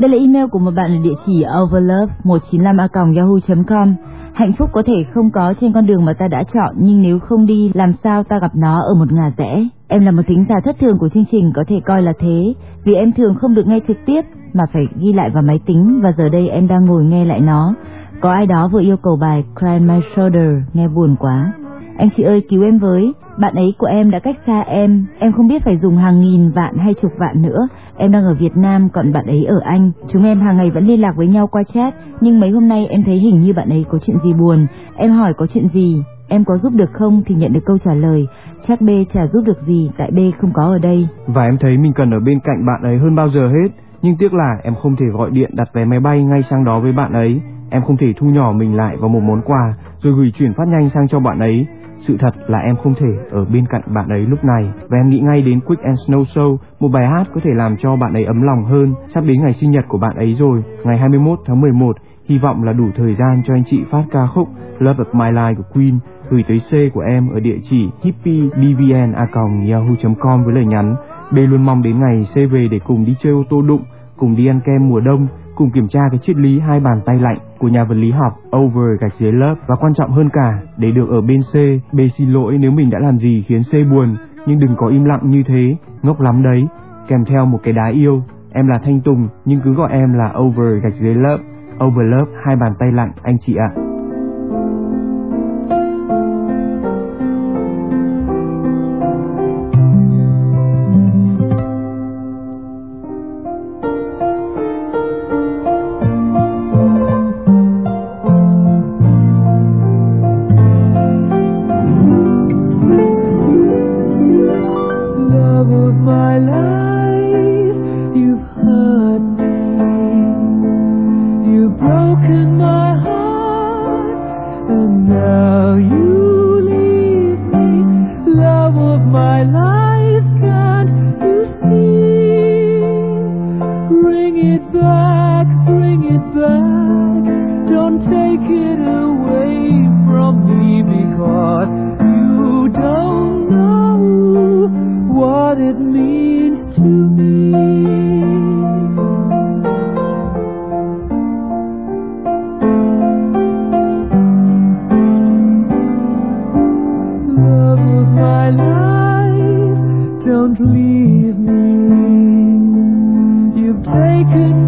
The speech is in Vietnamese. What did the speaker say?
Đây là email của một bạn ở địa chỉ overlove195a@yahoo.com. Hạnh phúc có thể không có trên con đường mà ta đã chọn, nhưng nếu không đi, làm sao ta gặp nó ở một ngả rẽ. Em là một thính giả thất thường của chương trình, có thể coi là thế, vì em thường không được nghe trực tiếp mà phải ghi lại vào máy tính, và giờ đây em đang ngồi nghe lại nó. Có ai đó vừa yêu cầu bài Cry on My Shoulder, nghe buồn quá. Anh chị ơi cứu em với, bạn ấy của em đã cách xa em không biết phải dùng hàng nghìn vạn hay chục vạn nữa. Em đang ở Việt Nam, còn bạn ấy ở Anh. Chúng em hàng ngày vẫn liên lạc với nhau qua chat, nhưng mấy hôm nay em thấy hình như bạn ấy có chuyện gì buồn. Em hỏi có chuyện gì, em có giúp được không thì nhận được câu trả lời chắc B chả giúp được gì, tại B không có ở đây. Và em thấy mình cần ở bên cạnh bạn ấy hơn bao giờ hết. Nhưng tiếc là em không thể gọi điện đặt vé máy bay ngay sang đó với bạn ấy. Em không thể thu nhỏ mình lại vào một món quà rồi gửi chuyển phát nhanh sang cho bạn ấy. Sự thật là em không thể ở bên cạnh bạn ấy lúc này. Và em nghĩ ngay đến Quick and Snow Show, một bài hát có thể làm cho bạn ấy ấm lòng hơn. Sắp đến ngày sinh nhật của bạn ấy rồi, ngày 21 tháng 11. Hy vọng là đủ thời gian cho anh chị phát ca khúc Love of My Life của Queen gửi tới C của em ở địa chỉ hippiedvn@yahoo.com với lời nhắn: B luôn mong đến ngày C về để cùng đi chơi ô tô đụng, cùng đi ăn kem mùa đông, cùng kiểm tra cái triết lý hai bàn tay lạnh của nhà vật lý học Over-Love, và quan trọng hơn cả, để được ở bên C. B xin lỗi nếu mình đã làm gì khiến C buồn, nhưng đừng có im lặng như thế, ngốc lắm đấy. Kèm theo một cái đá yêu. Em là Thanh Tùng, nhưng cứ gọi em là Over-Love. Overlove, hai bàn tay lạnh anh chị ạ. Don't leave me. You've taken